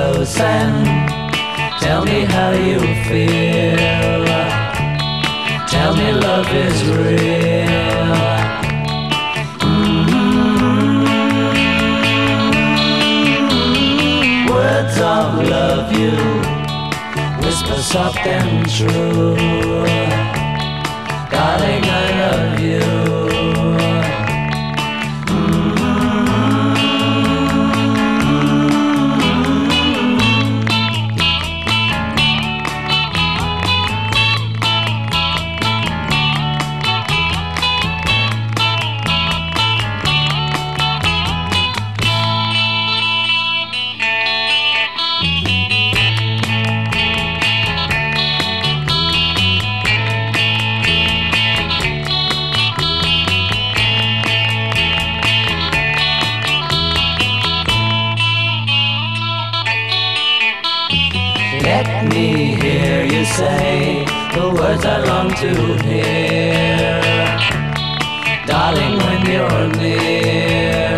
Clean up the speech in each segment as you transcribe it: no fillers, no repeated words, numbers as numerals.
close and tell me how you feel. Tell me love is real. Words of love you whisper soft and true. Darling, I love you. Let me hear you say the words I long to hear. Darling, when you're near.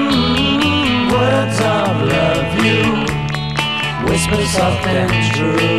Words of love you whisper soft and true.